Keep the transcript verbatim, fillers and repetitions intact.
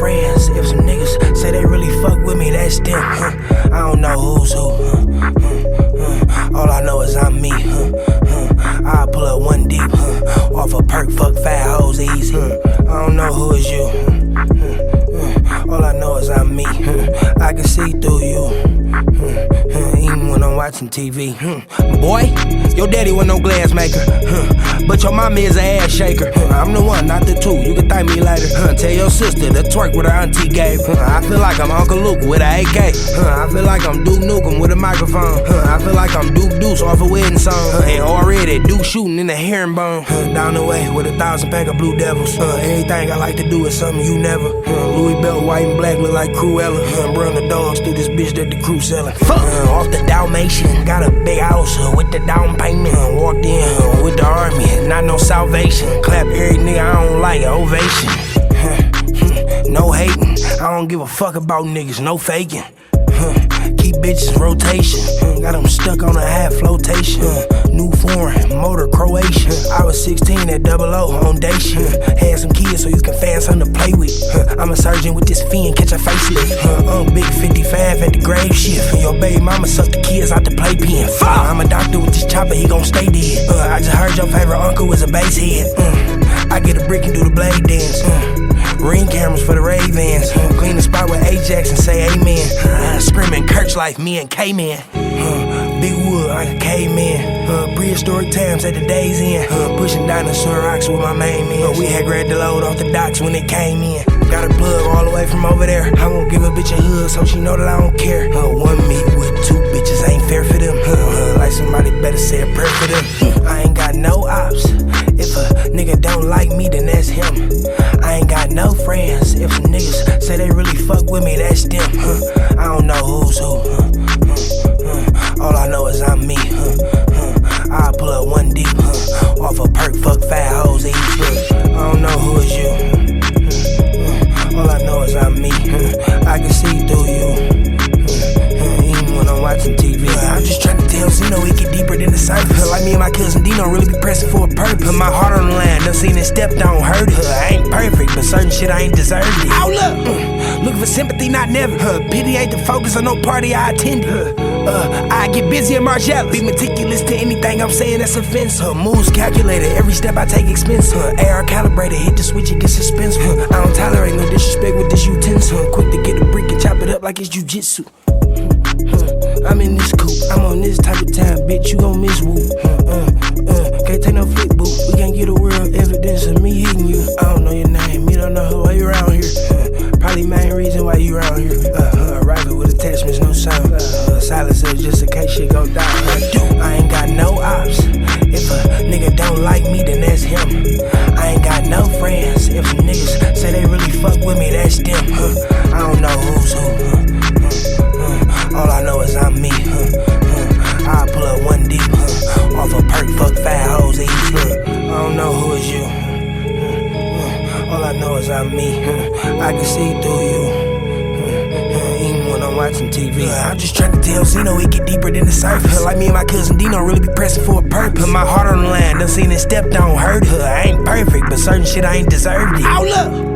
friends. If some niggas say they really fuck with me, that's them. Huh. I don't know who's who. Huh. Huh. Huh. All I know is I'm me. Huh. Huh. I'll pull up one deep. Huh. Off a perk, fuck fat hoes easy. Huh. I don't know who is you. Huh. All I know is I'm me. Huh. I can see through you. Huh. Even when I'm watching T V. Huh. Boy, your daddy was no glass maker. Huh. But your mama is an ass shaker. Huh. I'm the one, not the two. You can thank me later. Huh. Tell your sister to twerk with her auntie gave. Huh. I feel like I'm Uncle Luke with an A K. Huh. I feel like I'm Duke Nukem with a microphone. Huh. I feel like I'm Duke Deuce off a wedding song. Huh. And already Duke shooting in the herringbone. Huh. Down the way with a thousand pack of Blue Devils. Huh. Everything I like to do is something you never. Huh. Louis Belt, white and black, look like Cruella. Huh. Bring the dogs through this bitch that the crew selling. Fuck. Uh, off the Dalmatian, got a big house uh, with the down payment. Uh, walked in uh, with the army, not no salvation. Clap every nigga I don't like, ovation. Uh, no hating, I don't give a fuck about niggas, no faking. Uh, keep bitches rotation, uh, got them stuck on a half flotation. Uh, new foreign, motor Croatian. I was sixteen at double O on day shit. Had some kids so you can find something to play with. Uh, I'm a surgeon with this fee and catch a facelift. Uh, I'm big fifty-five at the grave shift. Your baby mama suck the kids out the playpen. Fuck! Uh, I'm a doctor with this chopper, he gon' stay dead. Uh, I just heard your favorite uncle was a bass head. Uh, I get a brick and do the blade dance. Uh, Ring cameras for the Ray-Vans. Uh, clean the spot with Ajax and say amen. Uh, screaming Kirk's like me and K-Man. Uh, big wood like a caveman. Uh, prehistoric times at the day's end. Uh, pushing dinosaur rocks with my main man. Uh, we had grabbed the load off the docks when it came in. Got a plug all the way from over there. I won't give a bitch a hug so she know that I don't care. Uh, one meet with two bitches ain't fair for them. Uh, uh, like somebody better say a prayer for them. Uh, I ain't got no ops. If a nigga don't like me, then that's him. I ain't got no friends. If some niggas say they really fuck with me, that's them. Huh. I don't know who's who. Huh. Huh. Huh. All I know is I'm me. Huh. Huh. I'll pull up one deep. Huh. Off a perk, fuck fat hoes easy. Huh. I don't know who is you. Huh. Huh. All I know is I'm me. Huh. I can see through you. Huh. Huh. Even when I'm watching T V. Huh. I'm just trying to tell Zeno it get deeper than the surface. Huh. Like me and my cousin Dino really be pressing for a purpose. Put my heart on the line, done seen it stepped on, heard it. Huh. I ain't perfect, but certain shit I ain't deserved it. Out look, mm. Looking for sympathy, not never. Huh. Pity ain't the focus on no party I attended. Huh. Uh, I get busy and Margiela. Be meticulous to anything I'm saying that's offensive. Huh. Moves calculated, every step I take expensive. Huh. A R calibrated, hit the switch it gets suspense. Huh. I don't tolerate no disrespect with this utensil. Huh. Quick to get the brick and chop it up like it's jujitsu. Huh. I'm in this coupe, I'm on this type of time, bitch, you gon' miss woo. Uh, uh, uh, can't take no flick, boo. We can't get a world evidence of me hitting you. I don't know your name, you don't know why you around here. Uh, probably main reason why you around here. Uh, uh, rifle with attachments, no sound. Uh, uh, silencer just in case shit go down. Uh, I ain't got no ops. If a nigga don't like me, then that's him. I ain't got no friends. If some niggas say they really fuck with me, that's them. Uh, I don't know who's who. Uh, All I know is I'm me, huh, huh. I'll pull up one deep, huh. Off a perk, fuck fat hoes easy, huh. I don't know who is you, huh, huh. All I know is I'm me, huh. I can see through you, huh, huh. Even when I'm watching T V. huh. I'm just trying to tell Zeno it get deeper than the surface. huh. Like me and my cousin Dino really be pressing for a purpose. Put my heart on the line, done seen it stepped on, heard her. I ain't perfect, but certain shit I ain't deserved it. Out look!